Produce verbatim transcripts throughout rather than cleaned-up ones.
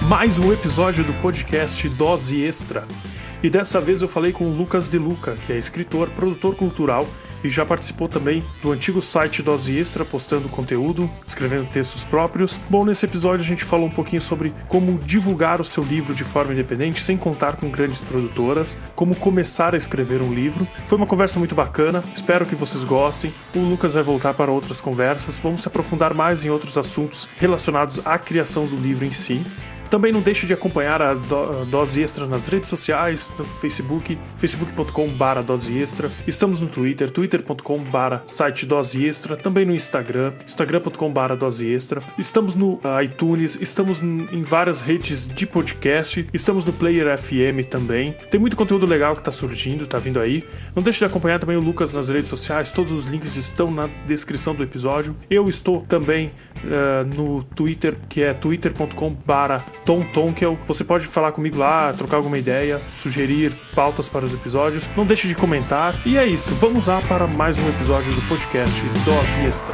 Mais um episódio do podcast Dose Extra. E dessa vez eu falei com o Lucas De Luca, que é escritor, produtor cultural e já participou também do antigo site Dose Extra, postando conteúdo, escrevendo textos próprios. Bom, nesse episódio a gente falou um pouquinho sobre como divulgar o seu livro de forma independente, sem contar com grandes produtoras, como começar a escrever um livro. Foi uma conversa muito bacana, espero que vocês gostem. O Lucas vai voltar para outras conversas, vamos se aprofundar mais em outros assuntos relacionados à criação do livro em si. Também não deixe de acompanhar a Dose Extra nas redes sociais, tanto no Facebook, facebook ponto com barra dose extra. Estamos no Twitter, twitter ponto com barra site Dose Extra. Também no Instagram, instagram ponto com barra dose extra. Estamos no iTunes, estamos em várias redes de podcast. Estamos no Player F M também. Tem muito conteúdo legal que está surgindo, está vindo aí. Não deixe de acompanhar também o Lucas nas redes sociais. Todos os links estão na descrição do episódio. Eu estou também uh, no Twitter, que é twitter ponto com barra Tom Tonkel. Você pode falar comigo lá, trocar alguma ideia, sugerir pautas para os episódios. Não deixe de comentar. E é isso, vamos lá para mais um episódio do podcast Dose Extra.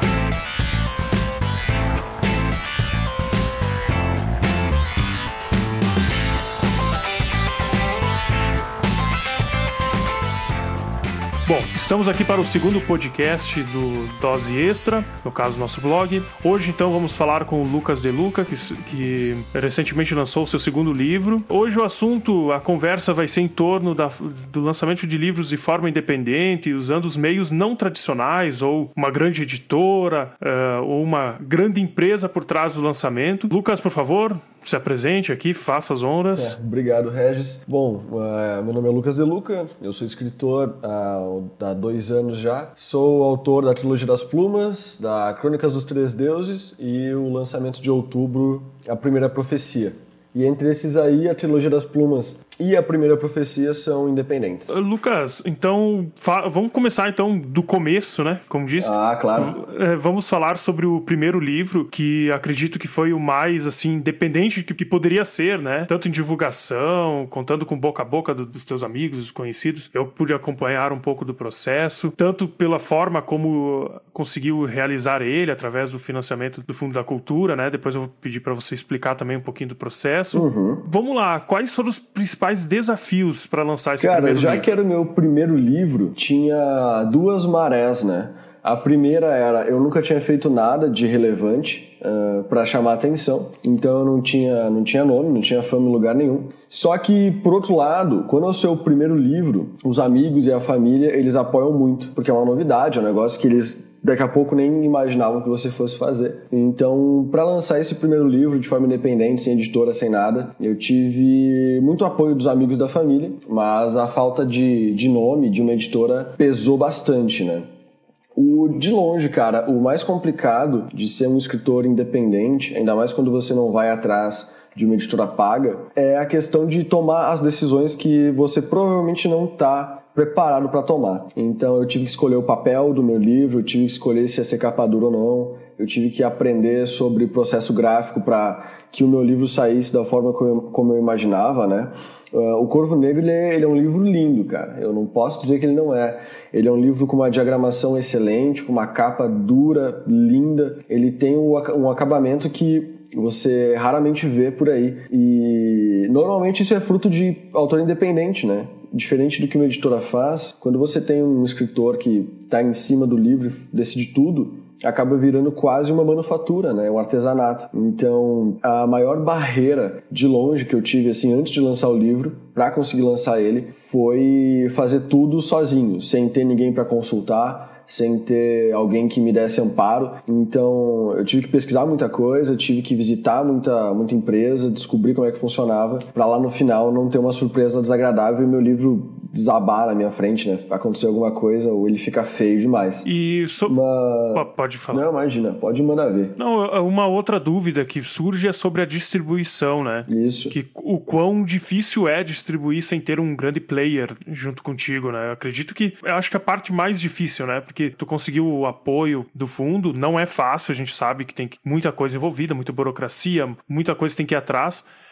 Bom, estamos aqui para o segundo podcast do Dose Extra, no caso nosso blog. Hoje então vamos falar com o Lucas De Luca, que, que recentemente lançou o seu segundo livro. Hoje o assunto, a conversa vai ser em torno da, do lançamento de livros de forma independente, usando os meios não tradicionais, ou uma grande editora, uh, ou uma grande empresa por trás do lançamento. Lucas, por favor, se apresente aqui, faça as honras. É, obrigado, Regis. Bom, uh, meu nome é Lucas De Luca, eu sou escritor uh, há dois anos já. Sou autor da Trilogia das Plumas, da Crônicas dos Três Deuses e o lançamento de outubro, A Primeira Profecia. E entre esses aí, a Trilogia das Plumas e a Primeira Profecia são independentes. Lucas, então fa- vamos começar então do começo, né? Como disse. Ah, claro. V- vamos falar sobre o primeiro livro, que acredito que foi o mais assim independente que, que poderia ser, né? Tanto em divulgação, contando com boca a boca do, dos teus amigos, dos conhecidos. Eu pude acompanhar um pouco do processo, tanto pela forma como conseguiu realizar ele através do financiamento do Fundo da Cultura, né? Depois eu vou pedir para você explicar também um pouquinho do processo. Uhum. Vamos lá, quais foram os principais desafios para lançar esse Cara, primeiro livro? Cara, já que era o meu primeiro livro, tinha duas marés, né? A primeira era, eu nunca tinha feito nada de relevante uh, para chamar atenção, então eu não tinha, não tinha nome, não tinha fama em lugar nenhum. Só que, por outro lado, quando é o seu primeiro livro, os amigos e a família, eles apoiam muito, porque é uma novidade, é um negócio que eles daqui a pouco nem imaginavam que você fosse fazer. Então, para lançar esse primeiro livro de forma independente, sem editora, sem nada, eu tive muito apoio dos amigos da família, mas a falta de, de nome de uma editora pesou bastante, né? O, de longe, cara, o mais complicado de ser um escritor independente, ainda mais quando você não vai atrás de uma editora paga, é a questão de tomar as decisões que você provavelmente não está preparado para tomar. Então eu tive que escolher o papel do meu livro, eu tive que escolher se ia ser capa dura ou não, eu tive que aprender sobre processo gráfico para que o meu livro saísse da forma como eu, como eu imaginava, né? Uh, o Corvo Negro ele é, ele é um livro lindo, cara. Eu não posso dizer que ele não é. Ele é um livro com uma diagramação excelente, com uma capa dura, linda. Ele tem um, um acabamento que você raramente vê por aí. E normalmente isso é fruto de autor independente, né? Diferente do que uma editora faz, quando você tem um escritor que está em cima do livro e decide tudo, acaba virando quase uma manufatura, né? Um artesanato. Então, a maior barreira de longe que eu tive, assim, antes de lançar o livro, para conseguir lançar ele, foi fazer tudo sozinho, sem ter ninguém para consultar, sem ter alguém que me desse amparo. Então, eu tive que pesquisar muita coisa, tive que visitar muita, muita empresa, descobrir como é que funcionava, para lá no final não ter uma surpresa desagradável e meu livro desabar na minha frente, né? Acontecer alguma coisa ou ele fica feio demais. E so... Uma... pode falar. Não, imagina, pode mandar ver. Não, uma outra dúvida que surge é sobre a distribuição, né? Isso. Que o quão difícil é distribuir sem ter um grande player junto contigo, né? Eu acredito que, eu acho que a parte mais difícil, né? Porque tu conseguiu o apoio do fundo, não é fácil, a gente sabe que tem muita coisa envolvida, muita burocracia, muita coisa tem que ir atrás.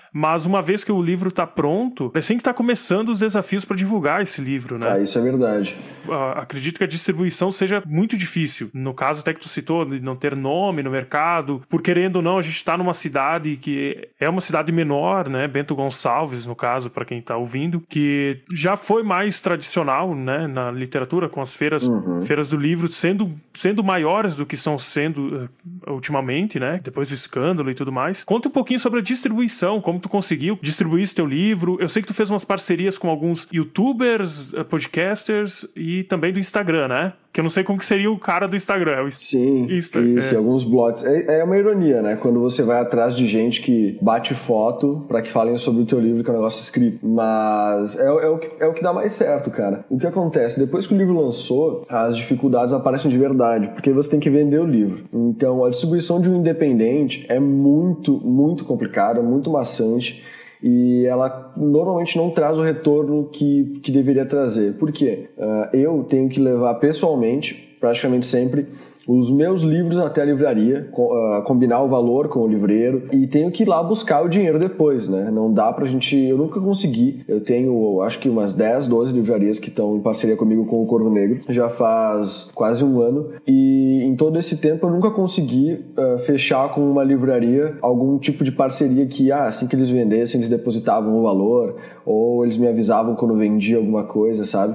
mas uma vez que o livro está pronto, é assim que está começando os desafios para divulgar esse livro, né? Ah, isso é verdade. Uh, acredito que a distribuição seja muito difícil. No caso até que tu citou, de não ter nome no mercado, por querendo ou não, a gente está numa cidade que é uma cidade menor, né? Bento Gonçalves, no caso, para quem está ouvindo, que já foi mais tradicional, né? Na literatura, com as feiras, uhum. feiras do livro sendo, sendo maiores do que estão sendo uh, ultimamente, né? Depois do escândalo e tudo mais. Conta um pouquinho sobre a distribuição, como tu conseguiu distribuir esse teu livro. Eu sei que tu fez umas parcerias com alguns youtubers, podcasters e também do Instagram, né? Que eu não sei como que seria o cara do Instagram. O Sim, Insta- isso, é. alguns blogs. É, é uma ironia, né? Quando você vai atrás de gente que bate foto pra que falem sobre o teu livro, que é um negócio escrito. Mas é, é, o que, é o que dá mais certo, cara. O que acontece? Depois que o livro lançou, as dificuldades aparecem de verdade, porque você tem que vender o livro. Então, a distribuição de um independente é muito, muito complicada, muito maçante. E ela normalmente não traz o retorno que, que deveria trazer. Por quê? Uh, eu tenho que levar pessoalmente, praticamente sempre, os meus livros até a livraria, uh, combinar o valor com o livreiro e tenho que ir lá buscar o dinheiro depois, né? Não dá pra gente... Eu nunca consegui. Eu tenho, acho que umas dez, doze livrarias que estão em parceria comigo com o Corvo Negro. Já faz quase um ano. E em todo esse tempo eu nunca consegui uh, fechar com uma livraria algum tipo de parceria que, ah, assim que eles vendessem, eles depositavam o valor ou eles me avisavam quando vendia alguma coisa, sabe?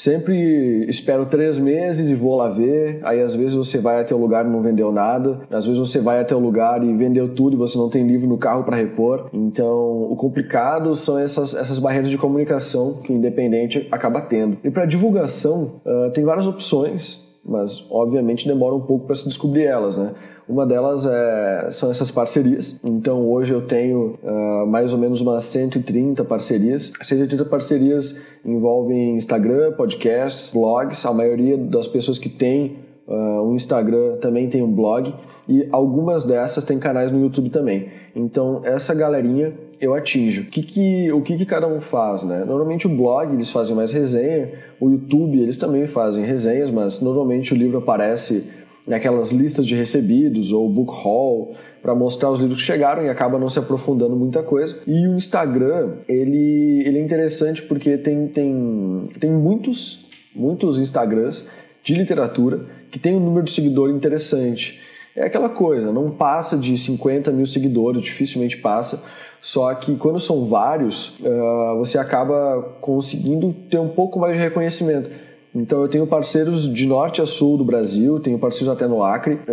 Sempre espero três meses e vou lá ver. Aí às vezes você vai até o lugar e não vendeu nada. Às vezes você vai até o lugar e vendeu tudo e você não tem livro no carro para repor. Então o complicado são essas, essas barreiras de comunicação que o independente acaba tendo. E para divulgação uh, tem várias opções, mas obviamente demora um pouco para se descobrir elas, né? Uma delas é, são essas parcerias. Então hoje eu tenho uh, mais ou menos umas cento e trinta parcerias. cento e trinta parcerias envolvem Instagram, podcasts, blogs. A maioria das pessoas que tem uh, um Instagram também tem um blog. E algumas dessas têm canais no YouTube também. Então essa galerinha eu atinjo. O que que, o que, que cada um faz, né? Normalmente o blog eles fazem mais resenha. O YouTube eles também fazem resenhas, mas normalmente o livro aparece naquelas listas de recebidos ou book haul para mostrar os livros que chegaram e acaba não se aprofundando muita coisa. E o Instagram, ele, ele é interessante porque tem, tem, tem muitos, muitos Instagrams de literatura que tem um número de seguidores interessante. É aquela coisa, não passa de cinquenta mil seguidores, dificilmente passa. Só que quando são vários, uh, você acaba conseguindo ter um pouco mais de reconhecimento. Então eu tenho parceiros de norte a sul do Brasil, tenho parceiros até no Acre, uh,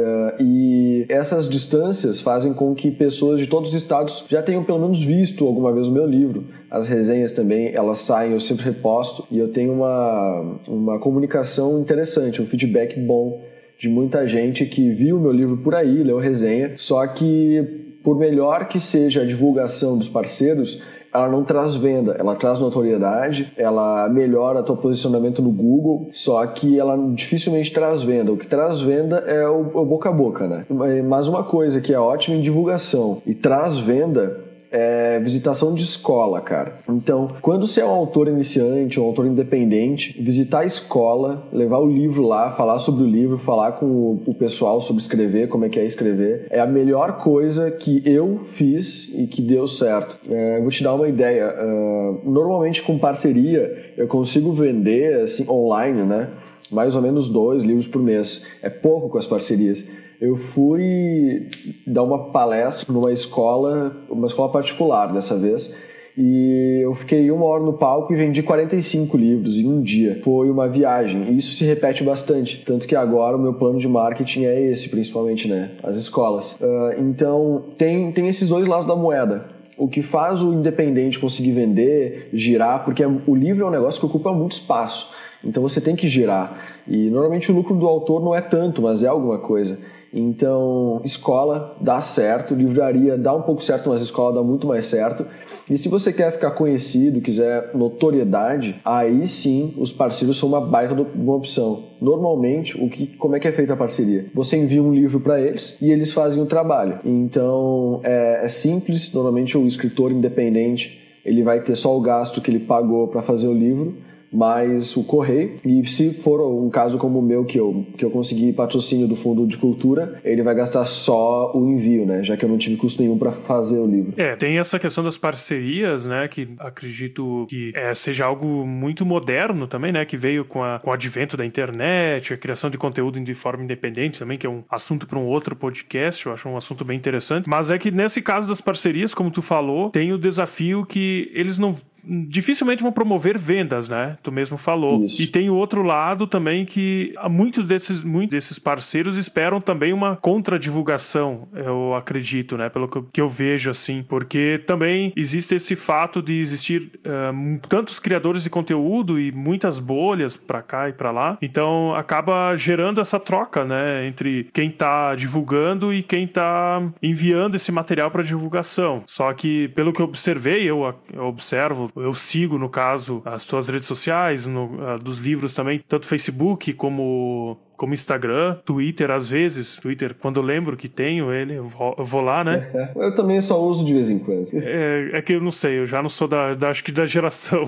e essas distâncias fazem com que pessoas de todos os estados já tenham pelo menos visto alguma vez o meu livro. As resenhas também, elas saem, eu sempre reposto, e eu tenho uma, uma comunicação interessante, um feedback bom de muita gente que viu o meu livro por aí, leu resenha, só que por melhor que seja a divulgação dos parceiros, ela não traz venda, ela traz notoriedade, ela melhora teu posicionamento no Google, só que ela dificilmente traz venda. O que traz venda é o, o boca a boca, né? Mas uma coisa que é ótima em divulgação e traz venda é visitação de escola, cara. Então, quando você é um autor iniciante, um autor independente, visitar a escola, levar o livro lá, falar sobre o livro, falar com o, o pessoal sobre escrever, como é que é escrever, é a melhor coisa que eu fiz e que deu certo. É, vou te dar uma ideia. Uh, normalmente com parceria, eu consigo vender assim, online, né? Mais ou menos dois livros por mês. É pouco com as parcerias. Eu fui dar uma palestra numa escola, uma escola particular dessa vez, e eu fiquei uma hora no palco e vendi quarenta e cinco livros em um dia. Foi uma viagem, e isso se repete bastante, tanto que agora o meu plano de marketing é esse, principalmente, né? As escolas. Uh, então, tem, tem esses dois lados da moeda. O que faz o independente conseguir vender, girar, porque o livro é um negócio que ocupa muito espaço, então você tem que girar. E normalmente o lucro do autor não é tanto, mas é alguma coisa. Então, escola dá certo, livraria dá um pouco certo, mas escola dá muito mais certo. E se você quer ficar conhecido, quiser notoriedade, aí sim os parceiros são uma baita de uma opção. Normalmente, o que, como é que é feita a parceria? Você envia um livro para eles e eles fazem o trabalho. Então, é, é simples. Normalmente o escritor independente ele vai ter só o gasto que ele pagou para fazer o livro, mais o correio, e se for um caso como o meu, que eu, que eu consegui patrocínio do Fundo de Cultura, ele vai gastar só o envio, né, já que eu não tive custo nenhum para fazer o livro. É, tem essa questão das parcerias, né, que acredito que é, seja algo muito moderno também, né, que veio com, a, com o advento da internet, a criação de conteúdo de forma independente também, que é um assunto para um outro podcast, eu acho um assunto bem interessante, mas é que nesse caso das parcerias, como tu falou, tem o desafio que eles não dificilmente vão promover vendas, né? Tu mesmo falou. Isso. E tem o outro lado também que muitos desses, muitos desses parceiros esperam também uma contradivulgação, eu acredito, né? Pelo que eu, que eu vejo, assim. Porque também existe esse fato de existir uh, tantos criadores de conteúdo e muitas bolhas pra cá e pra lá. Então, acaba gerando essa troca, né? Entre quem tá divulgando e quem tá enviando esse material para divulgação. Só que, pelo que eu observei, eu, eu observo eu sigo, no caso, as tuas redes sociais, no, uh, dos livros também, tanto Facebook como, como Instagram, Twitter, às vezes. Twitter, quando eu lembro que tenho ele, eu vou, eu vou lá, né? Eu também só uso de vez em quando. É, é que eu não sei, eu já não sou da, da acho que da geração.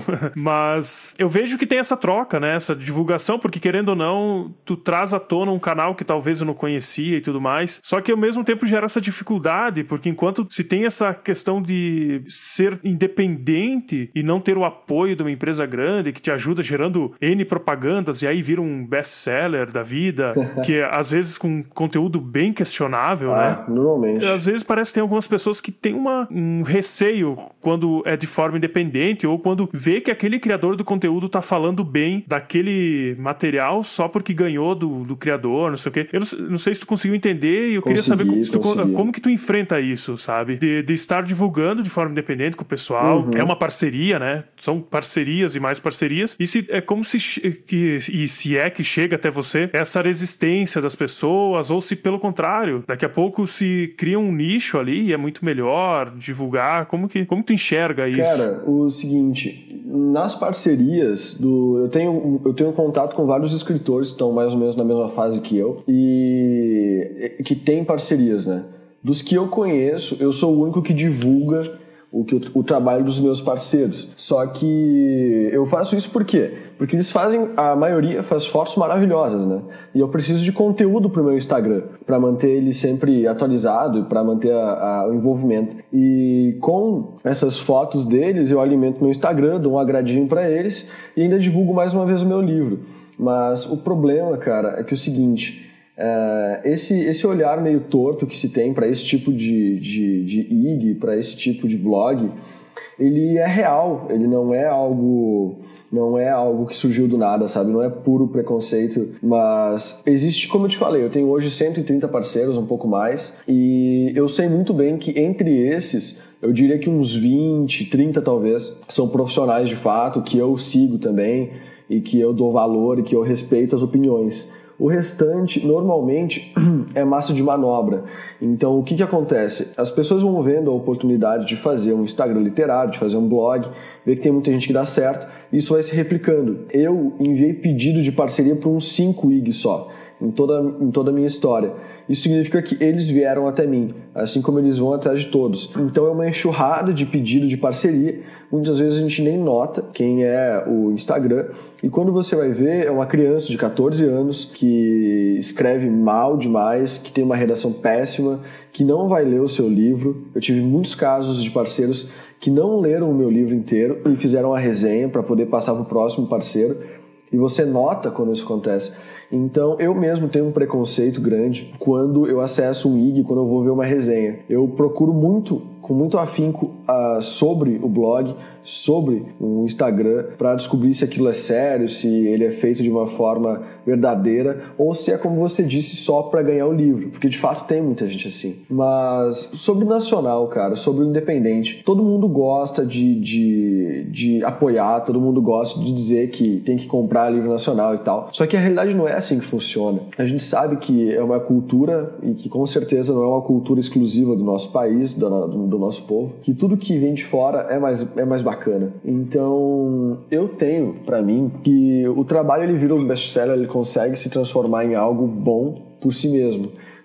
Mas eu vejo que tem essa troca, né? Essa divulgação, porque querendo ou não, tu traz à tona um canal que talvez eu não conhecia e tudo mais. Só que ao mesmo tempo gera essa dificuldade, porque enquanto se tem essa questão de ser independente e não ter o apoio de uma empresa grande que te ajuda gerando N propagandas e aí vira um best-seller da vida, que é, às vezes com conteúdo bem questionável, ah, né? Normalmente. Às vezes parece que tem algumas pessoas que têm uma, um receio quando é de forma independente ou quando vê que aquele criador do conteúdo tá falando bem daquele material só porque ganhou do, do criador, não sei o quê. Eu não, não sei se tu conseguiu entender e eu consegui, queria saber como, tu, como que tu enfrenta isso, sabe? De, de estar divulgando de forma independente com o pessoal. Uhum. É uma parceria, né? São parcerias e mais parcerias. E se, é como se, que, e se é que chega até você essa resistência das pessoas, ou se pelo contrário, daqui a pouco se cria um nicho ali e é muito melhor divulgar. Como que, como que tu enxerga isso? Cara, o seguinte, nas parcerias, do, eu, tenho, eu tenho contato com vários escritores que estão mais ou menos na mesma fase que eu e que tem parcerias, né? Dos que eu conheço, eu sou o único que divulga O, que, o trabalho dos meus parceiros. Só que eu faço isso por quê? Porque eles fazem, a maioria faz fotos maravilhosas, né? E eu preciso de conteúdo pro meu Instagram, para manter ele sempre atualizado e para manter a, a, o envolvimento. E com essas fotos deles, eu alimento meu Instagram, dou um agradinho para eles e ainda divulgo mais uma vez o meu livro. Mas o problema, cara, é que é o seguinte... Uh, esse, esse olhar meio torto que se tem para esse tipo de, de, de I G, para esse tipo de blog, ele é real, ele não é algo não é algo que surgiu do nada, sabe? Não é puro preconceito, mas existe, como eu te falei, eu tenho hoje cento e trinta parceiros, um pouco mais, e eu sei muito bem que entre esses, eu diria que uns vinte, trinta talvez, são profissionais de fato, que eu sigo também, e que eu dou valor e que eu respeito as opiniões. O restante, normalmente, é massa de manobra. Então, o que que acontece? As pessoas vão vendo a oportunidade de fazer um Instagram literário, de fazer um blog, ver que tem muita gente que dá certo, e isso vai se replicando. Eu enviei pedido de parceria para uns cinco I Gs só, em toda, em toda a minha história. Isso significa que eles vieram até mim, assim como eles vão atrás de todos. Então é uma enxurrada de pedido de parceria. Muitas vezes a gente nem nota quem é o Instagram. E quando você vai ver, é uma criança de catorze anos que escreve mal demais, que tem uma redação péssima, que não vai ler o seu livro. Eu tive muitos casos de parceiros que não leram o meu livro inteiro e fizeram a resenha para poder passar para o próximo parceiro. E você nota quando isso acontece. Então, eu mesmo tenho um preconceito grande quando eu acesso um I G, quando eu vou ver uma resenha. Eu procuro muito, com muito afinco, uh, sobre o blog, sobre o Instagram, para descobrir se aquilo é sério, se ele é feito de uma forma verdadeira, ou se é, como você disse, só para ganhar o livro. Porque, de fato, tem muita gente assim. Mas, sobre o nacional, cara, sobre o independente, todo mundo gosta de, de, de apoiar, todo mundo gosta de dizer que tem que comprar livro nacional e tal. Só que a realidade não é assim que funciona. A gente sabe que é uma cultura e que com certeza não é uma cultura exclusiva do nosso país, do, do, do nosso povo, que tudo que vem de fora é mais, é mais bacana. Então, eu tenho pra mim que o trabalho ele vira um best-seller, ele consegue se transformar em algo bom por si mesmo,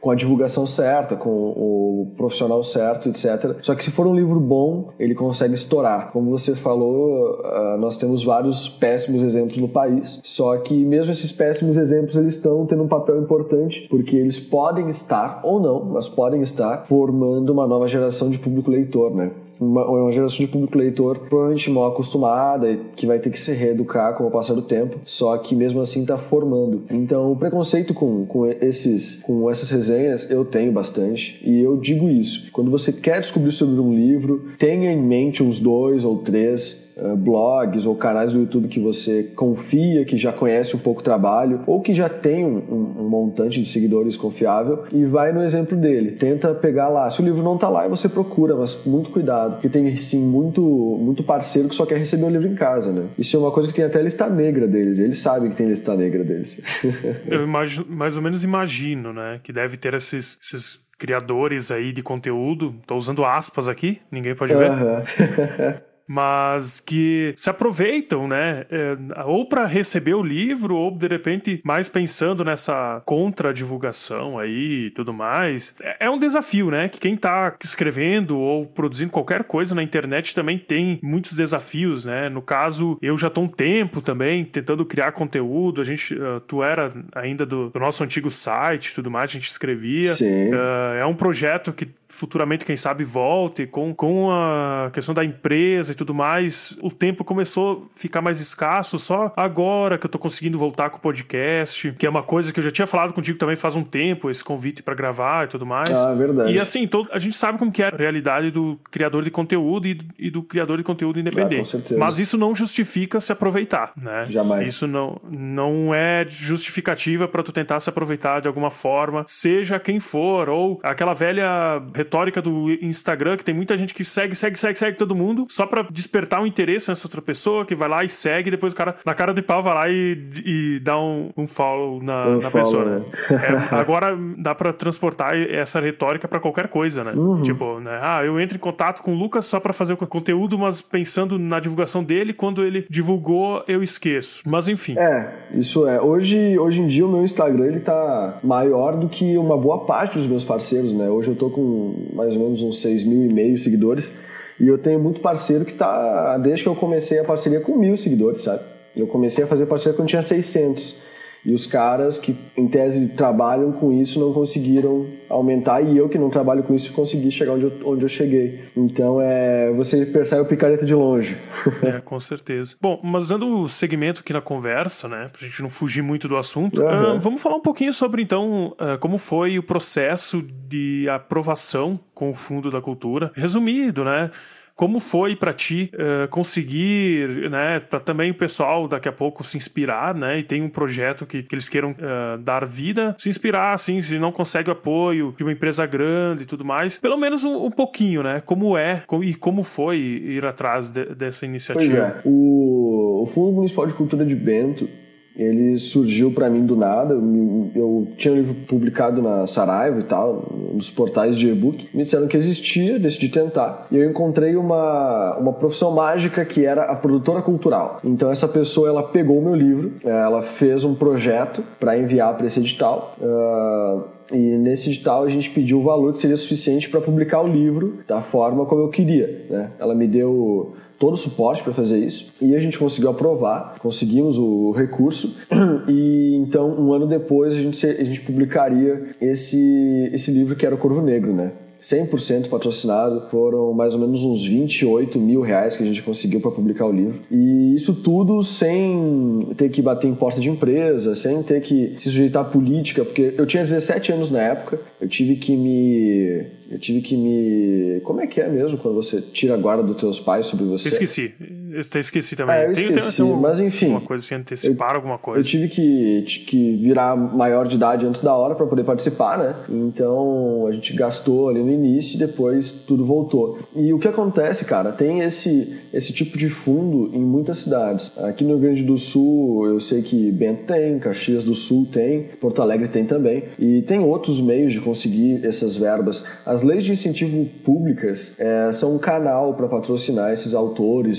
com a divulgação certa, com o profissional certo, etcétera. Só que se for um livro bom, ele consegue estourar. Como você falou, nós temos vários péssimos exemplos no país, só que mesmo esses péssimos exemplos, eles estão tendo um papel importante, porque eles podem estar, ou não, mas podem estar formando uma nova geração de público leitor, né? Uma, uma geração de público leitor provavelmente mal acostumada e que vai ter que se reeducar com o passar do tempo, só que mesmo assim está formando. Então o preconceito com, com, esses, com essas resenhas eu tenho bastante, e eu digo isso: quando você quer descobrir sobre um livro, tenha em mente uns dois ou três Uh, blogs ou canais do YouTube que você confia, que já conhece um pouco o trabalho ou que já tem um, um, um montante de seguidores confiável, e vai no exemplo dele. Tenta pegar lá. Se o livro não tá lá, você procura, mas muito cuidado, porque tem sim muito, muito parceiro que só quer receber o livro em casa, né? Isso é uma coisa que tem até a lista negra deles. Eles sabem que tem lista negra deles. Eu imagino, mais ou menos imagino, né, que deve ter esses, esses criadores aí de conteúdo. Tô usando aspas aqui, ninguém pode ver. Uhum. Mas que se aproveitam, né, é, ou para receber o livro, ou de repente mais pensando nessa contra-divulgação aí e tudo mais. É, é um desafio, né, que quem tá escrevendo ou produzindo qualquer coisa na internet também tem muitos desafios, né. No caso, eu já tô um tempo também tentando criar conteúdo. A gente, uh, tu era ainda do, do nosso antigo site e tudo mais, a gente escrevia. Sim. Uh, é um projeto que futuramente, quem sabe, volte com, com a questão da empresa e tudo mais. O tempo começou a ficar mais escasso, só agora que eu tô conseguindo voltar com o podcast, que é uma coisa que eu já tinha falado contigo também faz um tempo, esse convite pra gravar e tudo mais. Ah, verdade. E assim, todo, a gente sabe como que é a realidade do criador de conteúdo e do, e do criador de conteúdo independente. Ah, com certeza. Mas isso não justifica se aproveitar, né? Jamais. Isso não, não é justificativa pra tu tentar se aproveitar de alguma forma, seja quem for, ou aquela velha retórica do Instagram, que tem muita gente que segue, segue, segue, segue todo mundo, só pra despertar um interesse nessa outra pessoa, que vai lá e segue, e depois o cara, na cara de pau, vai lá e, e dá um, um follow na, um na follow, pessoa, né? né? É, agora dá pra transportar essa retórica pra qualquer coisa, né? Uhum. Tipo, né? Ah, eu entro em contato com o Lucas só pra fazer o conteúdo, mas pensando na divulgação dele, quando ele divulgou, eu esqueço. Mas enfim. É, isso é. Hoje, hoje em dia o meu Instagram, ele tá maior do que uma boa parte dos meus parceiros, né? Hoje eu tô com mais ou menos uns seis mil e meio seguidores. E eu tenho muito parceiro que tá, desde que eu comecei a parceria, com mil seguidores, sabe? Eu comecei a fazer parceria quando tinha seiscentos. E os caras que, em tese, trabalham com isso não conseguiram aumentar. E eu, que não trabalho com isso, consegui chegar onde eu, onde eu cheguei. Então, é, você percebe o picareta de longe. É, com certeza. Bom, mas dando segmento aqui na conversa, né? Pra gente não fugir muito do assunto, uhum. uh, vamos falar um pouquinho sobre, então, uh, como foi o processo de aprovação com o Fundo da Cultura. Resumido, né? Como foi para ti uh, conseguir, né, para também o pessoal daqui a pouco se inspirar, né, e tem um projeto que, que eles queiram uh, dar vida, se inspirar, assim, se não consegue o apoio de uma empresa grande e tudo mais, pelo menos um, um pouquinho, né, como é como, e como foi ir atrás de, dessa iniciativa. Pois é, o, o Fundo Municipal de Cultura de Bento, ele surgiu para mim do nada. Eu, eu tinha um livro publicado na Saraiva e tal, nos portais de e-book. Me disseram que existia, decidi tentar. E eu encontrei uma, uma profissão mágica que era a produtora cultural. Então essa pessoa, ela pegou o meu livro, ela fez um projeto para enviar para esse edital. Uh, e nesse edital a gente pediu o valor que seria suficiente para publicar o livro da forma como eu queria, né? Ela me deu todo o suporte para fazer isso, e a gente conseguiu aprovar, conseguimos o recurso, e então um ano depois a gente, a gente publicaria esse, esse livro, que era o Corvo Negro, né? cem por cento patrocinado, foram mais ou menos uns vinte e oito mil reais que a gente conseguiu para publicar o livro. E isso tudo sem ter que bater em porta de empresa, sem ter que se sujeitar à política, porque eu tinha dezessete anos na época, eu tive que me... Eu tive que me... Como é que é mesmo quando você tira a guarda dos teus pais sobre você? Eu esqueci. Eu esqueci também. É, eu tem, esqueci, tem, tem um, mas enfim... Uma coisa assim, antecipar eu, alguma coisa. Eu tive que, que virar maior de idade antes da hora para poder participar, né? Então, a gente gastou ali no início e depois tudo voltou. E o que acontece, cara, tem esse, esse tipo de fundo em muitas cidades. Aqui no Rio Grande do Sul, eu sei que Bento tem, Caxias do Sul tem, Porto Alegre tem também. E tem outros meios de conseguir essas verbas. As leis de incentivo públicas é, são um canal para patrocinar esses autores que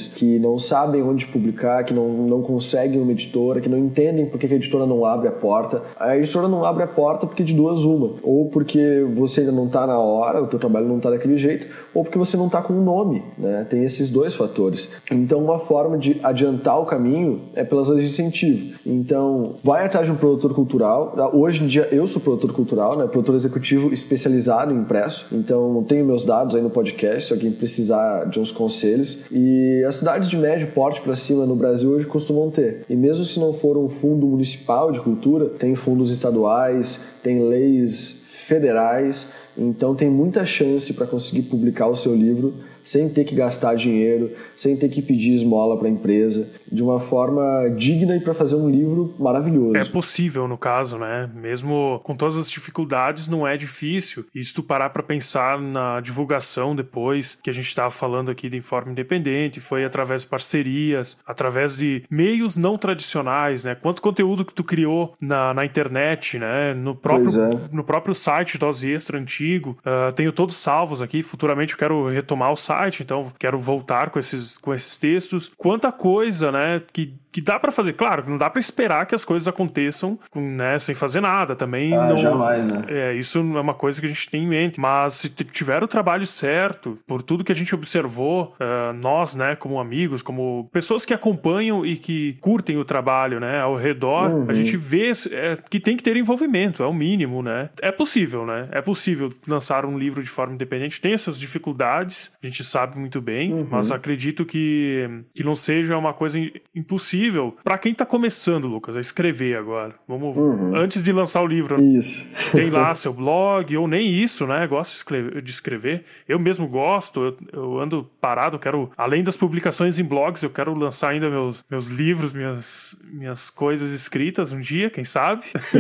não sabem onde publicar, que não, não conseguem uma editora, que não entendem por que a editora não abre a porta. A editora não abre a porta porque de duas uma. Ou porque você ainda não está na hora, o teu trabalho não está daquele jeito, ou porque você não está com um nome, né? Tem esses dois fatores. Então, uma forma de adiantar o caminho é pelas leis de incentivo. Então, vai atrás de um produtor cultural. Hoje em dia, eu sou produtor cultural, né? Produtor executivo especializado em impresso. Então, tenho meus dados aí no podcast, se alguém precisar de uns conselhos. E as cidades de médio porte para cima no Brasil hoje costumam ter. E mesmo se não for um fundo municipal de cultura, tem fundos estaduais, tem leis federais. Então, tem muita chance para conseguir publicar o seu livro sem ter que gastar dinheiro, sem ter que pedir esmola para a empresa, de uma forma digna e para fazer um livro maravilhoso. É possível, no caso, né? Mesmo com todas as dificuldades, não é difícil. E se tu parar para pensar na divulgação depois, que a gente estava falando aqui de forma independente, foi através de parcerias, através de meios não tradicionais, né? Quanto conteúdo que tu criou na, na internet, né? No próprio, é. no próprio site Dose Extra antigo. Uh, tenho todos salvos aqui. Futuramente eu quero retomar o site, então quero voltar com esses, com esses textos. Quanta coisa, né, que, que dá pra fazer. Claro, não dá pra esperar que as coisas aconteçam, né, sem fazer nada também. Ah, não, jamais, né? É, isso é uma coisa que a gente tem em mente. Mas se tiver o trabalho certo, por tudo que a gente observou, uh, nós, né, como amigos, como pessoas que acompanham e que curtem o trabalho, né, ao redor, uhum. a gente vê é, que tem que ter envolvimento, é o mínimo, né? É possível, né? É possível lançar um livro de forma independente. Tem essas dificuldades, a gente sabe muito bem, uhum. mas acredito que, que não seja uma coisa impossível para quem tá começando, Lucas, a escrever agora. Vamos, uhum. antes de lançar o livro, isso. tem lá seu blog, ou nem isso, né? Gosto de escrever. De escrever. Eu mesmo gosto, eu, eu ando parado, quero, além das publicações em blogs, eu quero lançar ainda meus, meus livros, minhas, minhas coisas escritas um dia, quem sabe?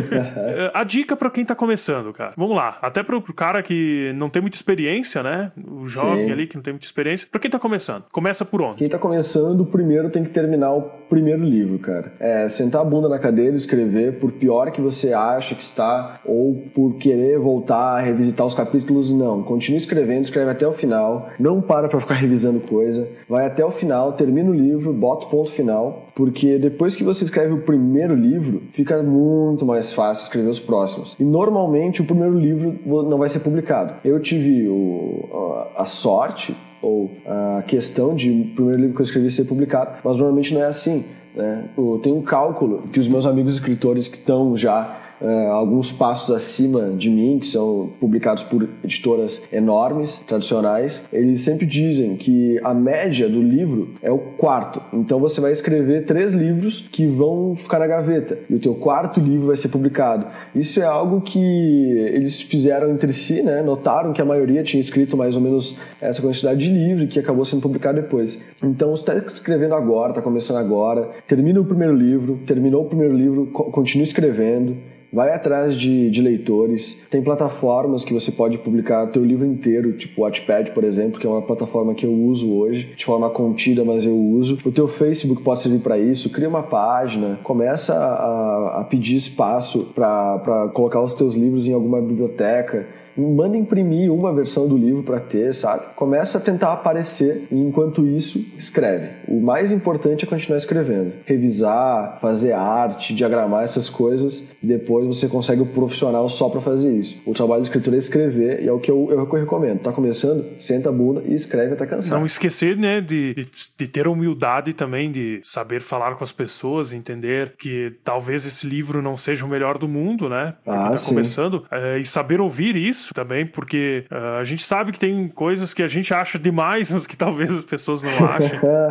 A dica para quem tá começando, cara. Vamos lá, até pro, pro cara que não tem muita experiência, né? O jovem Sim. ali que não tem muita experiência. Pra quem tá começando? Começa por onde? Quem tá começando, primeiro tem que terminar o primeiro livro, cara. É, sentar a bunda na cadeira e escrever, por pior que você acha que está, ou por querer voltar a revisitar os capítulos, não. Continue escrevendo, escreve até o final. Não para pra ficar revisando coisa. Vai até o final, termina o livro, bota o ponto final, porque depois que você escreve o primeiro livro, fica muito mais fácil escrever os próximos. E normalmente o primeiro livro não vai ser publicado. Eu tive o, a sorte ou a questão de o primeiro livro que eu escrevi ser publicado, mas normalmente não é assim, né? Eu tenho um cálculo que os meus amigos escritores que estão já Uh, alguns passos acima de mim, que são publicados por editoras enormes, tradicionais, eles sempre dizem que a média do livro é o quarto. Então você vai escrever três livros que vão ficar na gaveta e o teu quarto livro vai ser publicado. Isso é algo que eles fizeram entre si, né? Notaram que a maioria tinha escrito mais ou menos essa quantidade de livro que acabou sendo publicado depois. Então você está escrevendo agora, está começando agora, termina o primeiro livro, terminou o primeiro livro, continua escrevendo. Vai atrás de, de leitores. Tem plataformas que você pode publicar o teu livro inteiro, tipo o Wattpad, por exemplo, que é uma plataforma que eu uso hoje, de forma contida, mas eu uso. O teu Facebook pode servir para isso. Cria uma página, começa a, a pedir espaço para colocar os teus livros em alguma biblioteca. Manda imprimir uma versão do livro para ter, sabe? Começa a tentar aparecer e, enquanto isso, escreve. O mais importante é continuar escrevendo. Revisar, fazer arte, diagramar essas coisas. E depois você consegue o profissional só para fazer isso. O trabalho do escritor é escrever e é o que eu, eu recomendo. Tá começando? Senta a bunda e escreve até cansar. Não esquecer, né, de, de, de ter a humildade também, de saber falar com as pessoas, entender que talvez esse livro não seja o melhor do mundo, né? Porque ah, tá sim. começando. É, e saber ouvir isso também, porque uh, a gente sabe que tem coisas que a gente acha demais, mas que talvez as pessoas não achem.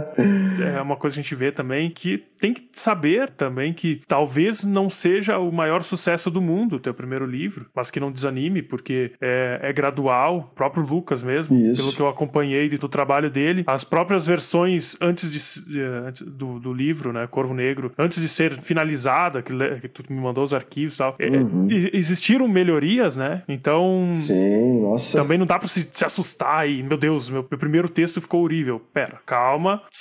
É uma coisa que a gente vê também, que tem que saber também que talvez não seja o maior sucesso do mundo, o teu primeiro livro, mas que não desanime, porque é, é gradual. O próprio Lucas mesmo, Isso. pelo que eu acompanhei do trabalho dele, as próprias versões antes, de, antes do, do livro, né, Corvo Negro, antes de ser finalizada, que, que tu me mandou os arquivos e tal, uhum. é, existiram melhorias, né? Então Sim, nossa. também não dá pra se, se assustar e, meu Deus, meu, meu primeiro texto ficou horrível. Pera, calma, senta,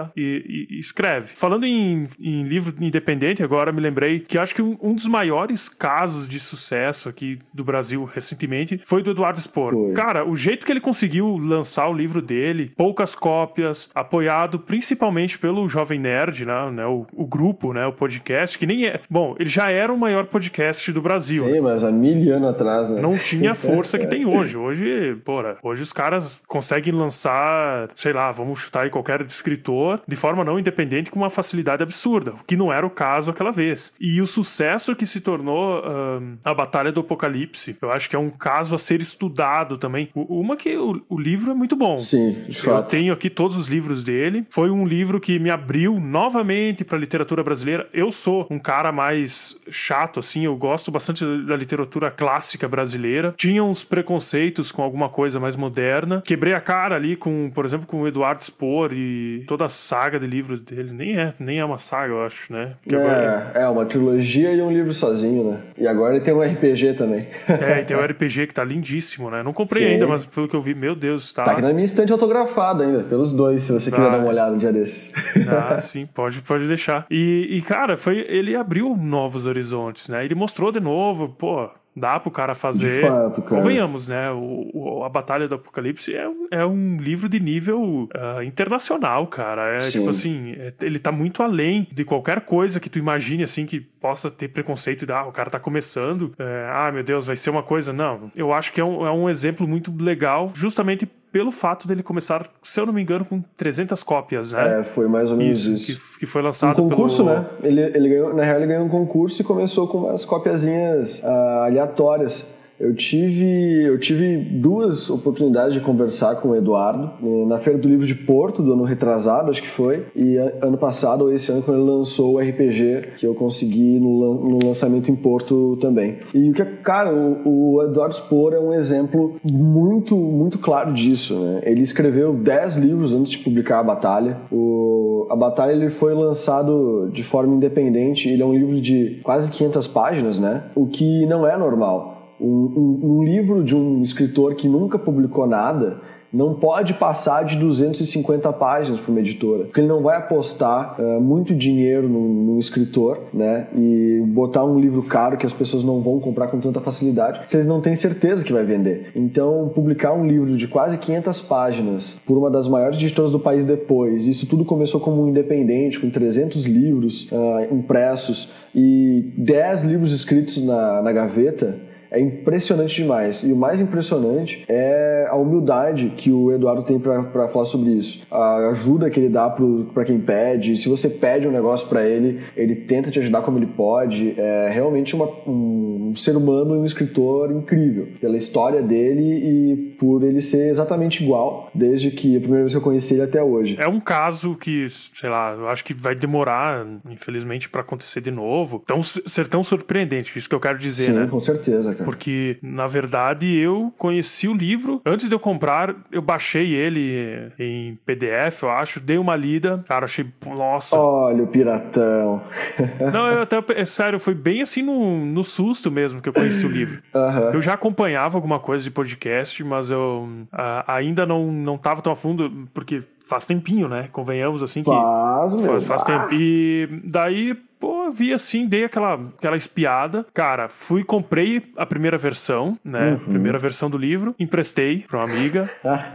lá e, e, e escreve. Falando em, em livro independente, agora me lembrei que acho que um, um dos maiores casos de sucesso aqui do Brasil recentemente foi do Eduardo Spohr. Foi. Cara, o jeito que ele conseguiu lançar o livro dele, poucas cópias, apoiado principalmente pelo Jovem Nerd, né, né o, o grupo, né, o podcast, que nem é... Bom, ele já era o maior podcast do Brasil. Sim, mas há mil anos atrás, né? Não tinha a força que tem hoje. Hoje, porra, hoje os caras conseguem lançar, sei lá, vamos chutar aí qualquer escritor de forma não independente com uma facilidade absurda, o que não era o caso aquela vez. E o sucesso que se tornou uh, a Batalha do Apocalipse, eu acho que é um caso a ser estudado também. O, uma que o, o livro é muito bom. Sim, de fato. Eu tenho aqui todos os livros dele. Foi um livro que me abriu novamente para a literatura brasileira. Eu sou um cara mais chato, assim, eu gosto bastante da literatura clássica brasileira. Tinha uns preconceitos com alguma coisa mais moderna. Quebrei a cara ali com, por exemplo, com o Eduardo Spohr e toda a saga de livros dele. Nem é, nem é uma saga, eu acho, né? É, agora... é uma trilogia e um livro sozinho, né? E agora ele tem um R P G também. É, e tem um R P G que tá lindíssimo, né? Não comprei Sim. ainda, mas pelo que eu vi, meu Deus, tá... Tá aqui na minha estante autografado ainda, pelos dois, se você quiser ah, dar uma olhada um dia desse. Ah, sim, pode, pode deixar. E, e, cara, foi, ele abriu novos horizontes, né? Ele mostrou de novo, pô... Dá pro cara fazer. De fato, cara. Convenhamos, né? O, o, a Batalha do Apocalipse é, é um livro de nível uh, internacional, cara. É Sim. tipo assim, é, ele tá muito além de qualquer coisa que tu imagine, assim, que possa ter preconceito de, ah, o cara tá começando. É, ah, meu Deus, vai ser uma coisa. Não, eu acho que é um, é um exemplo muito legal, justamente pelo fato dele começar, se eu não me engano, com trezentas cópias, né? É, foi mais ou menos isso. isso. Que, que foi lançado um concurso, pelo... né? Ele, ele ganhou, na real, ele ganhou um concurso e começou com umas copiazinhas uh, aleatórias. Eu tive, eu tive duas oportunidades de conversar com o Eduardo na Feira do Livro de Porto, do ano retrasado, acho que foi, e ano passado ou esse ano, quando ele lançou o R P G, que eu consegui no, no lançamento em Porto também. E o que, cara, o, o Eduardo Spohr é um exemplo muito, muito claro disso, né? Ele escreveu dez livros antes de publicar a Batalha. O, a Batalha ele foi lançado de forma independente, ele é um livro de quase quinhentas páginas, né? O que não é normal. Um, um, um livro de um escritor que nunca publicou nada não pode passar de duzentas e cinquenta páginas para uma editora, porque ele não vai apostar uh, muito dinheiro no, no escritor, né, e botar um livro caro que as pessoas não vão comprar com tanta facilidade se eles não têm certeza que vai vender. Então, publicar um livro de quase quinhentas páginas por uma das maiores editoras do país depois, isso tudo começou como um independente, com trezentos livros uh, impressos e dez livros escritos na, na gaveta, é impressionante demais. E o mais impressionante é a humildade que o Eduardo tem para falar sobre isso. A ajuda que ele dá para quem pede. Se você pede um negócio para ele, ele tenta te ajudar como ele pode. É realmente uma, um, um ser humano e um escritor incrível. Pela história dele e por ele ser exatamente igual desde que a primeira vez que eu conheci ele até hoje. É um caso que, sei lá, eu acho que vai demorar, infelizmente, para acontecer de novo. Tão, ser tão surpreendente, isso que eu quero dizer, Sim, né? Com certeza, cara. Porque, na verdade, eu conheci o livro. Antes de eu comprar, eu baixei ele em P D F, eu acho. Dei uma lida. Cara, achei... Nossa. Olha o piratão. Não, eu até... É sério, foi bem assim no, no susto mesmo que eu conheci o livro. Uhum. Eu já acompanhava alguma coisa de podcast, mas eu uh, ainda não, não tava tão a fundo, porque faz tempinho, né? Convenhamos, assim, que... Faz, faz, faz tempo. E daí... Pô, vi assim, dei aquela, aquela espiada. Cara, fui, comprei a primeira versão, né? Uhum. Primeira versão do livro. Emprestei pra uma amiga.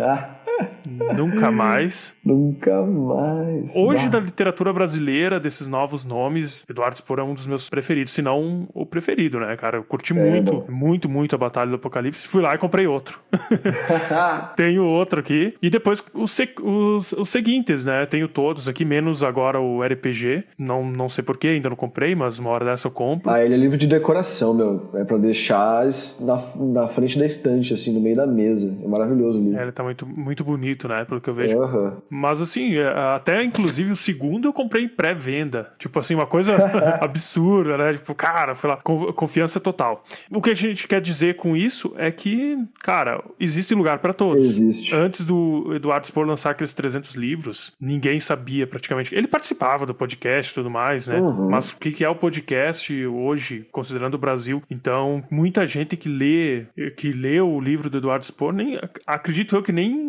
Nunca mais. Nunca mais. Hoje, bah. da literatura brasileira, desses novos nomes, Eduardo Spohr é um dos meus preferidos, se não o preferido, né, cara? Eu curti é, muito, bom. muito, muito a Batalha do Apocalipse. Fui lá e comprei outro. Tenho outro aqui. E depois os, os, os seguintes, né? Tenho todos aqui, menos agora o R P G. Não, não sei porquê, ainda não comprei, mas uma hora dessa eu compro. Ah, ele é livro de decoração, meu. É pra deixar na, na frente da estante, assim, no meio da mesa. É maravilhoso o livro. É, ele tá muito, muito bonito, né? Pelo que eu vejo. Uhum. Mas assim, até inclusive o segundo eu comprei em pré-venda. Tipo assim, uma coisa absurda, né? Tipo, cara, foi lá, confiança total. O que a gente quer dizer com isso é que, cara, existe lugar pra todos. Existe. Antes do Eduardo Spohr lançar aqueles trezentos livros, ninguém sabia praticamente. Ele participava do podcast e tudo mais, né? Uhum. Mas o que é o podcast hoje, considerando o Brasil? Então, muita gente que lê, que lê o livro do Eduardo Spohr, nem, acredito eu que nem, nem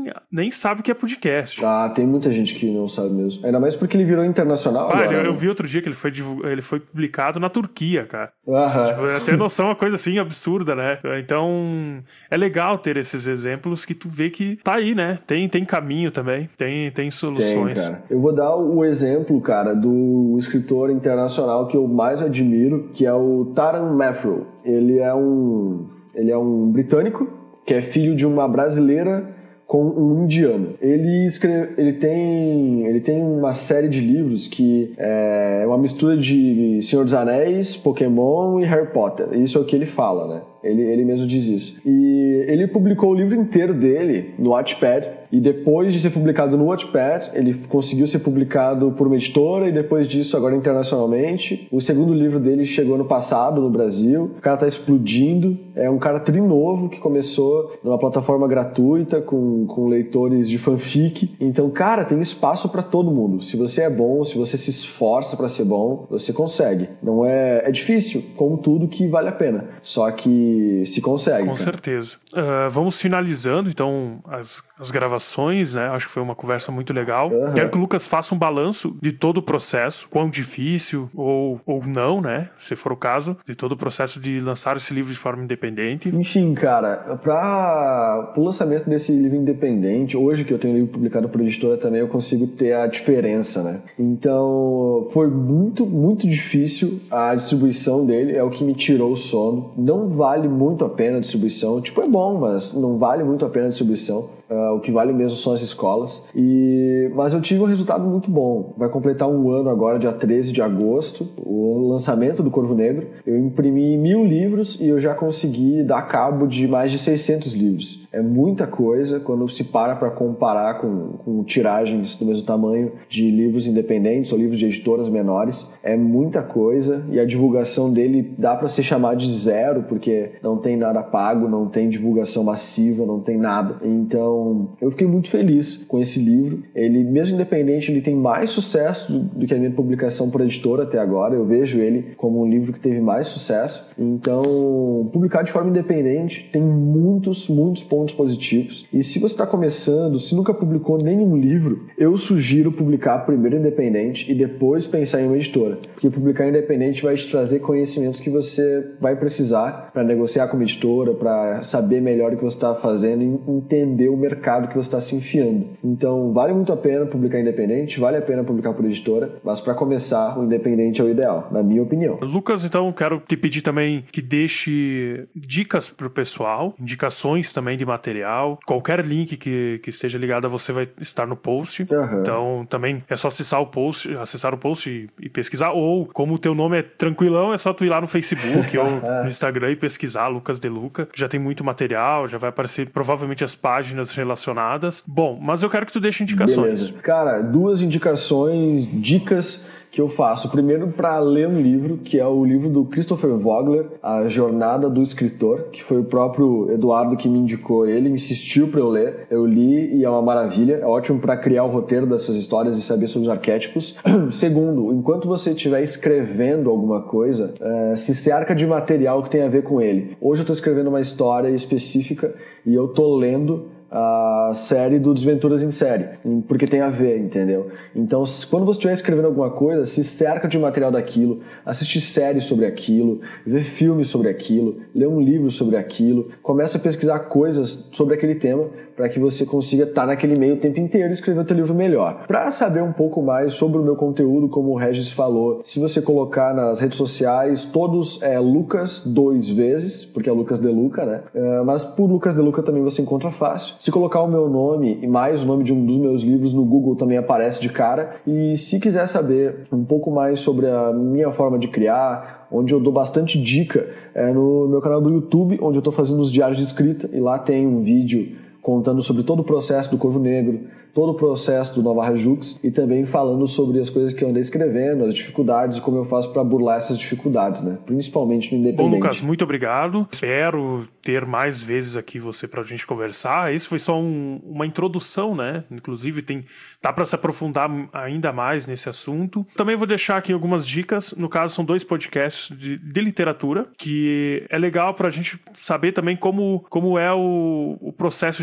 nem sabe o que é podcast. Ah, tem muita gente que não sabe mesmo. Ainda mais porque ele virou internacional ah, agora. Eu, né? eu vi outro dia que ele foi, ele foi publicado na Turquia, cara. Aham. Tipo, eu tenho noção, uma coisa assim absurda, né? Então, é legal ter esses exemplos que tu vê que tá aí, né? Tem, tem caminho também, tem, tem soluções. Tem, cara. Eu vou dar o exemplo, cara, do escritor internacional que eu mais admiro, que é o Taran Matharu. Ele é um, ele é um britânico que é filho de uma brasileira com um indiano. Ele escreve, ele tem, ele tem uma série de livros que é uma mistura de Senhor dos Anéis, Pokémon e Harry Potter. Isso é o que ele fala, né? Ele, ele mesmo diz isso. E ele publicou o livro inteiro dele no Wattpad. E depois de ser publicado no Wattpad, ele conseguiu ser publicado por uma editora. E depois disso, agora internacionalmente. O segundo livro dele chegou no passado, no Brasil. O cara tá explodindo. É um cara trinovo que começou numa plataforma gratuita com, com leitores de fanfic. Então, cara, tem espaço pra todo mundo. Se você é bom, se você se esforça pra ser bom, você consegue. Não é, é difícil, como tudo que vale a pena. Só que se consegue. Com cara. certeza. Uh, vamos finalizando, então, as, as gravações, né? Acho que foi uma conversa muito legal. Uhum. Quero que o Lucas faça um balanço de todo o processo, quão difícil ou, ou não, né? Se for o caso, de todo o processo de lançar esse livro de forma independente. Enfim, cara, para o lançamento desse livro independente, hoje que eu tenho um livro publicado por editora também, eu consigo ter a diferença, né? Então, foi muito, muito difícil a distribuição dele, é o que me tirou o sono. Não vale muito a pena a distribuição. Tipo, é bom, mas não vale muito a pena a distribuição. Uh, o que vale mesmo são as escolas. E... Mas eu tive um resultado muito bom. Vai completar um ano agora, dia treze de agosto, o lançamento do Corvo Negro. Eu imprimi mil livros e eu já consegui dar cabo de mais de seiscentos livros. É muita coisa quando se para para comparar com, com tiragens do mesmo tamanho de livros independentes ou livros de editoras menores. É muita coisa e a divulgação dele dá para ser chamada de zero, porque não tem nada pago, não tem divulgação massiva, não tem nada. Então, eu fiquei muito feliz com esse livro. Ele, mesmo independente, ele tem mais sucesso do, do que a minha publicação por editora até agora. Eu vejo ele como um livro que teve mais sucesso. Então, publicar de forma independente tem muitos, muitos pontos positivos. E se você está começando, se nunca publicou nenhum livro, eu sugiro publicar primeiro independente e depois pensar em uma editora. Porque publicar independente vai te trazer conhecimentos que você vai precisar para negociar com uma editora, para saber melhor o que você está fazendo e entender o mercado mercado que você está se enfiando. Então, vale muito a pena publicar independente, vale a pena publicar por editora, mas para começar, o independente é o ideal, na minha opinião. Lucas, então, quero te pedir também que deixe dicas para o pessoal, indicações também de material, qualquer link que, que esteja ligado a você vai estar no post. Uhum. Então, também é só acessar o post, acessar o post e, e pesquisar, ou como o teu nome é tranquilão, é só tu ir lá no Facebook ou no Instagram e pesquisar Lucas De Luca, já tem muito material, já vai aparecer provavelmente as páginas relacionadas. Bom, mas eu quero que tu deixe indicações. Beleza. Cara, duas indicações, dicas que eu faço. Primeiro, para ler um livro, que é o livro do Christopher Vogler, A Jornada do Escritor, que foi o próprio Eduardo que me indicou ele, insistiu para eu ler. Eu li e é uma maravilha. É ótimo para criar o roteiro dessas histórias e saber sobre os arquétipos. Segundo, enquanto você estiver escrevendo alguma coisa, é, se cerca de material que tem a ver com ele. Hoje eu estou escrevendo uma história específica e eu estou lendo a série do Desventuras em Série, porque tem a ver, entendeu? Então, quando você estiver escrevendo alguma coisa, se cerca de material daquilo, assiste séries sobre aquilo, vê filmes sobre aquilo, lê um livro sobre aquilo, começa a pesquisar coisas sobre aquele tema para que você consiga estar naquele meio o tempo inteiro e escrever o teu livro melhor. Para saber um pouco mais sobre o meu conteúdo, como o Regis falou, se você colocar nas redes sociais, todos é Lucas dois vezes, porque é Lucas De Luca, né? É, mas por Lucas De Luca também você encontra fácil. Se colocar o meu nome e mais o nome de um dos meus livros no Google também aparece de cara. E se quiser saber um pouco mais sobre a minha forma de criar, onde eu dou bastante dica, é no meu canal do YouTube, onde eu estou fazendo os diários de escrita, e lá tem um vídeo contando sobre todo o processo do Corvo Negro, todo o processo do Nova Rajux e também falando sobre as coisas que eu andei escrevendo, as dificuldades e como eu faço para burlar essas dificuldades, né? Principalmente no independente. Bom, Lucas, muito obrigado. Espero ter mais vezes aqui você pra gente conversar. Esse foi só um, uma introdução, né? Inclusive tem dá para se aprofundar ainda mais nesse assunto. Também vou deixar aqui algumas dicas. No caso, são dois podcasts de, de literatura, que é legal pra gente saber também como, como é o, o processo de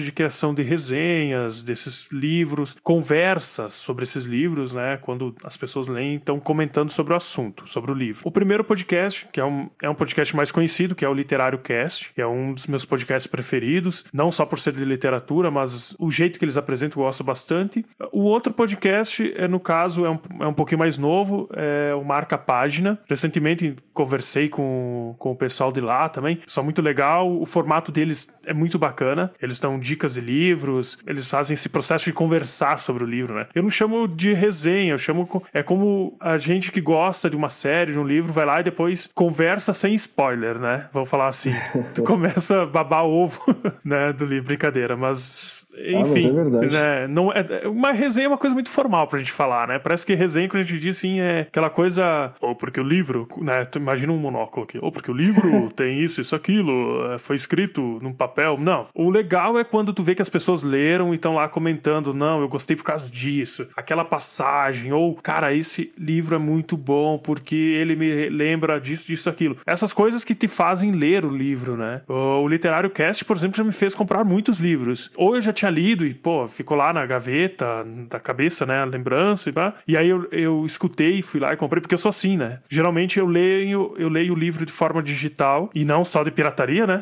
de criação de resenhas desses livros, conversas sobre esses livros, né? Quando as pessoas leem, estão comentando sobre o assunto, sobre o livro. O primeiro podcast, que é um, é um podcast mais conhecido, que é o Literário Cast, que é um dos meus podcasts preferidos, não só por ser de literatura, mas o jeito que eles apresentam eu gosto bastante. O outro podcast, é, no caso, é um, é um pouquinho mais novo, é o Marca Página. Recentemente conversei com, com o pessoal de lá também, são muito legal, o formato deles é muito bacana, eles dão dicas de livros, eles fazem esse processo de conversar sobre o livro, né? Eu não chamo de resenha, eu chamo, é como a gente que gosta de uma série, de um livro, vai lá e depois conversa sem spoiler, né? Vamos falar assim, tu começa a babar ovo, né, do livro, brincadeira, mas enfim, ah, mas é né, não é, uma resenha é uma coisa muito formal pra gente falar, né? Parece que resenha, quando a gente diz assim, é aquela coisa, ou porque o livro, né, tu imagina um monóculo aqui, ou porque o livro tem isso, isso, aquilo, foi escrito num papel. Não, o legal é quando tu vê que as pessoas leram e estão lá comentando, não, eu gostei por causa disso, aquela passagem, ou, cara, esse livro é muito bom porque ele me lembra disso, disso, aquilo. Essas coisas que te fazem ler o livro, né? O Literário Cast, por exemplo, já me fez comprar muitos livros. Ou eu já tinha lido e, pô, ficou lá na gaveta da cabeça, né, a lembrança e pá. E aí eu, eu escutei, fui lá e comprei, porque eu sou assim, né? Geralmente eu leio, eu leio o livro de forma digital e não só de pirataria, né?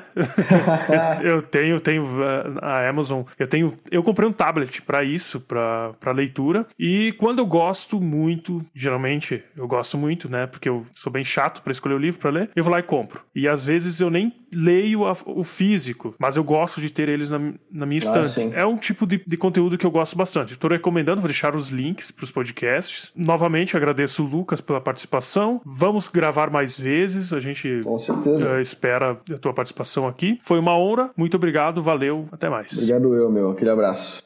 eu, eu tenho, tenho a Amazon, eu tenho, eu comprei um tablet pra isso, pra, pra leitura, e quando eu gosto muito, geralmente eu gosto muito, né, porque eu sou bem chato pra escolher o livro pra ler, eu vou lá e compro. E às vezes eu nem leio a, o físico, mas eu gosto de ter eles na, na minha estante. Ah, é um tipo de, de conteúdo que eu gosto bastante. Estou recomendando, vou deixar os links pros podcasts. Novamente, agradeço o Lucas pela participação. Vamos gravar mais vezes, a gente com certeza. Uh, espera a tua participação aqui. Foi uma honra, muito obrigado, valeu, até mais. Obrigado eu, meu. Aquele abraço.